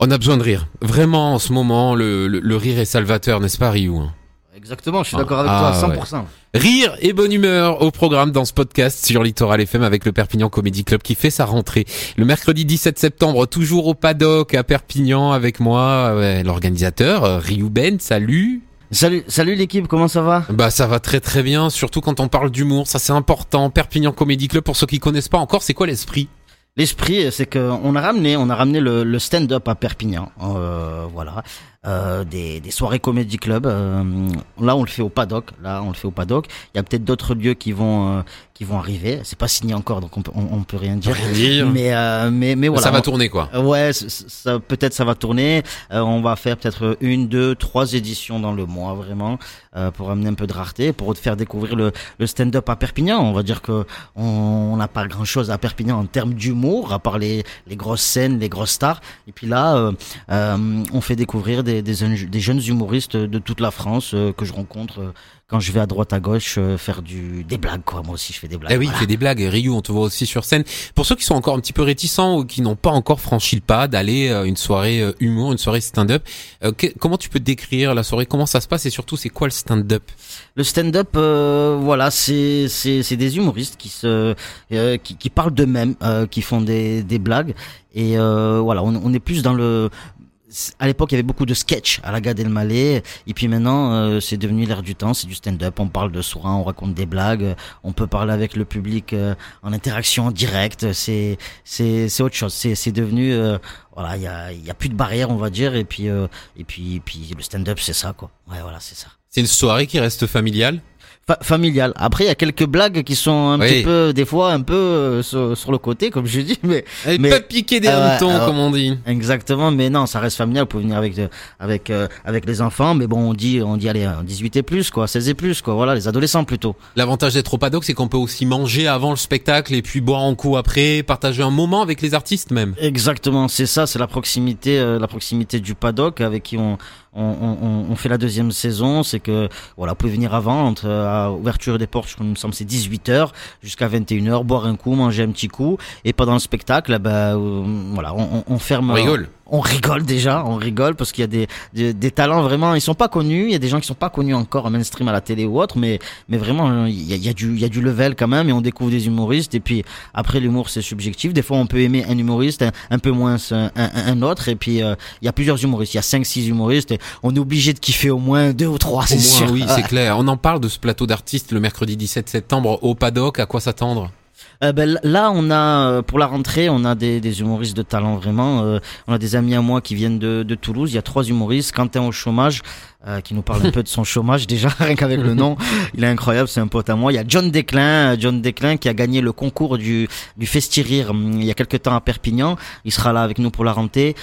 On a besoin de rire. Vraiment, en ce moment, le rire est salvateur, n'est-ce pas, Ryu? Exactement, je suis d'accord avec toi à 100%. Ouais. Rire et bonne humeur au programme dans ce podcast sur Littoral FM avec le Perpignan Comedy Club qui fait sa rentrée le mercredi 17 septembre, toujours au Paddock à Perpignan avec moi, l'organisateur Ryu Ben. Salut. Salut l'équipe, comment ça va? Bah ça va très très bien, surtout quand on parle d'humour, ça c'est important. Perpignan Comedy Club, pour ceux qui connaissent pas encore, c'est quoi l'esprit? L'esprit, c'est que on a ramené le stand-up à Perpignan, voilà, des soirées comédie club. Là, on le fait au Paddock. Il y a peut-être d'autres lieux qui vont arriver. C'est pas signé encore, donc on peut rien dire. Mais voilà. Ça va tourner quoi. Ouais, ça peut-être ça va tourner. On va faire peut-être 1, 2, 3 éditions dans le mois vraiment pour amener un peu de rareté, pour faire découvrir le stand-up à Perpignan. On va dire que on n'a pas grand-chose à Perpignan en termes d'humour, à part les grosses scènes, les grosses stars. Et puis là, on fait découvrir des jeunes humoristes de toute la France que je rencontre quand je vais à droite à gauche faire des blagues quoi. Moi aussi je fais des blagues. Eh oui, il fait des blagues. Ryu, on te voit aussi sur scène. Pour ceux qui sont encore un petit peu réticents ou qui n'ont pas encore franchi le pas d'aller une soirée humour, une soirée stand-up, comment tu peux décrire la soirée? Comment ça se passe et surtout c'est quoi le stand-up? Le stand-up, voilà, c'est des humoristes qui parlent d'eux-mêmes, qui font des blagues et voilà, on est plus dans le. À l'époque, il y avait beaucoup de sketch à la Gad Elmaleh, et puis maintenant, c'est devenu l'air du temps, c'est du stand-up, on parle de soi, on raconte des blagues, on peut parler avec le public en interaction en direct, c'est autre chose, c'est devenu, voilà, il y a plus de barrières, on va dire, et puis le stand-up, c'est ça, quoi. Ouais, voilà, c'est ça. C'est une soirée qui reste familiale? Familial. Après, il y a quelques blagues qui sont un petit peu, des fois, un peu sur le côté, comme je dis, mais pas piquer des hannetons, comme on dit. Exactement, mais non, ça reste familial. Vous pouvez venir avec les enfants, mais bon, on dit allez, 18 et plus, quoi, 16 et plus, quoi. Voilà, les adolescents plutôt. L'avantage d'être au Paddock, c'est qu'on peut aussi manger avant le spectacle et puis boire un coup après, partager un moment avec les artistes même. Exactement, c'est ça, c'est la proximité du Paddock avec qui on fait la deuxième saison. C'est que voilà, vous pouvez venir avant, à ouverture des portes, il me semble c'est 18h jusqu'à 21h, boire un coup, manger un petit coup, et pendant le spectacle, voilà, on ferme. On rigole. On rigole parce qu'il y a des talents vraiment, ils sont pas connus, il y a des gens qui sont pas connus encore en mainstream à la télé ou autre, mais vraiment il y a du level quand même, et on découvre des humoristes. Et puis après, l'humour c'est subjectif, des fois on peut aimer un humoriste un peu moins un autre, et puis il y a plusieurs humoristes, il y a 5-6 humoristes, et on est obligé de kiffer au moins 2 ou 3, c'est sûr. Oui, c'est clair. On en parle de ce plateau d'artistes le mercredi 17 septembre au Paddock. À quoi s'attendre? Là, on a pour la rentrée, on a des humoristes de talent vraiment. On a des amis à moi qui viennent de Toulouse. Il y a 3 humoristes. Quentin au chômage, qui nous parle un peu de son chômage déjà, rien qu'avec le nom, il est incroyable, c'est un pote à moi. Il y a John Declin qui a gagné le concours du Festi-Rire il y a quelques temps à Perpignan. Il sera là avec nous pour la rentrée.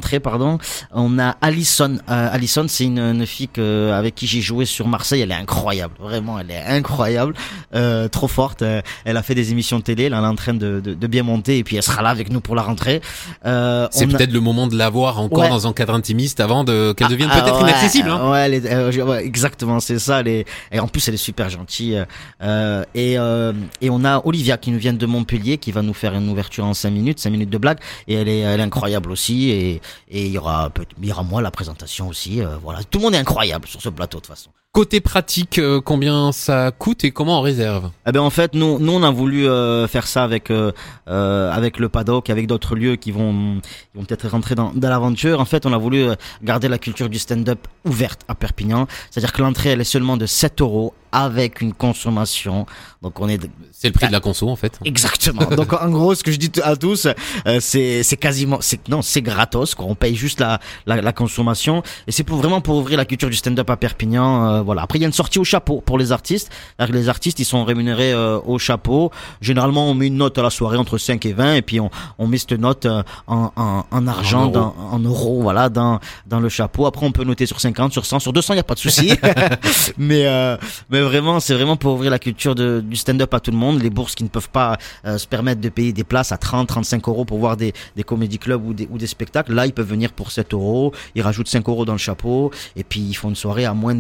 On a Alison. Alison, c'est une fille avec qui j'ai joué sur Marseille. Elle est incroyable, vraiment, elle est incroyable, trop forte. Elle a fait des émissions de télé, là, elle est en train de bien monter, et puis elle sera là avec nous pour la rentrée. C'est peut-être le moment de la voir encore dans un cadre intimiste avant qu'elle devienne peut-être inaccessible. Hein. Ouais, exactement, c'est ça. Et en plus, elle est super gentille. Et on a Olivia qui nous vient de Montpellier, qui va nous faire une ouverture en 5 minutes de blague. Et elle est incroyable aussi. Et il y aura moi la présentation aussi. Voilà, tout le monde est incroyable sur ce plateau de toute façon. Côté pratique, combien ça coûte et comment on réserve? En fait, nous on a voulu faire ça avec le Paddock, avec d'autres lieux qui vont peut-être rentrer dans l'aventure. En fait, on a voulu garder la culture du stand-up ouverte à Perpignan. C'est-à-dire que l'entrée, elle est seulement de 7€ avec une consommation. Donc c'est le prix de la conso en fait. Exactement. Donc en gros, ce que je dis à tous, c'est quasiment, c'est gratos, quoi. On paye juste la consommation, et c'est vraiment pour ouvrir la culture du stand-up à Perpignan. Voilà. Après, il y a une sortie au chapeau pour les artistes. Les artistes, ils sont rémunérés au chapeau. Généralement, on met une note à la soirée entre 5 et 20, et puis on met cette note en argent, en euros, voilà, dans le chapeau. Après, on peut noter sur 50, sur 100, sur 200, il y a pas de souci. mais vraiment, c'est vraiment pour ouvrir la culture du stand-up à tout le monde. Les bourses qui ne peuvent pas se permettre de payer des places à 30-35€ pour voir des comédie clubs ou des spectacles, là, ils peuvent venir pour 7€. Ils rajoutent 5€ dans le chapeau, et puis ils font une soirée à moins de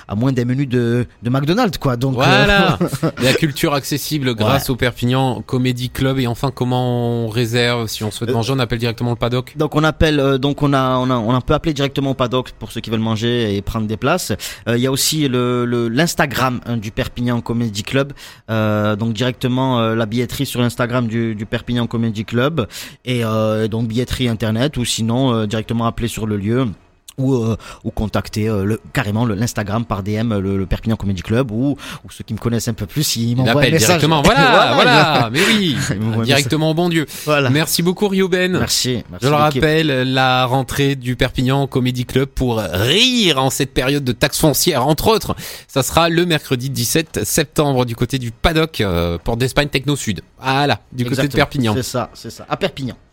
à moins d'un menu de McDonald's, quoi. Donc voilà, la culture accessible grâce au Perpignan Comedy Club. Et enfin, comment on réserve si on souhaite manger? On appelle directement le paddock. Donc on appelle, on peut appeler directement au paddock pour ceux qui veulent manger et prendre des places. Il y a aussi l'Instagram du Perpignan Comedy Club. Donc directement la billetterie sur l'Instagram du Perpignan Comedy Club et donc billetterie internet ou sinon directement appeler sur le lieu. Ou contacter carrément l'Instagram par DM le Perpignan Comedy Club ou ceux qui me connaissent un peu plus ils m'envoient un message directement. Voilà mais oui, directement au bon Dieu. Voilà. Merci beaucoup Ryoben. Merci. Je le rappelle, la rentrée du Perpignan Comedy Club pour rire en cette période de taxes foncières entre autres, ça sera le mercredi 17 septembre du côté du paddock, Porte d'Espagne Techno Sud. Voilà, du côté de Perpignan. C'est ça, à Perpignan.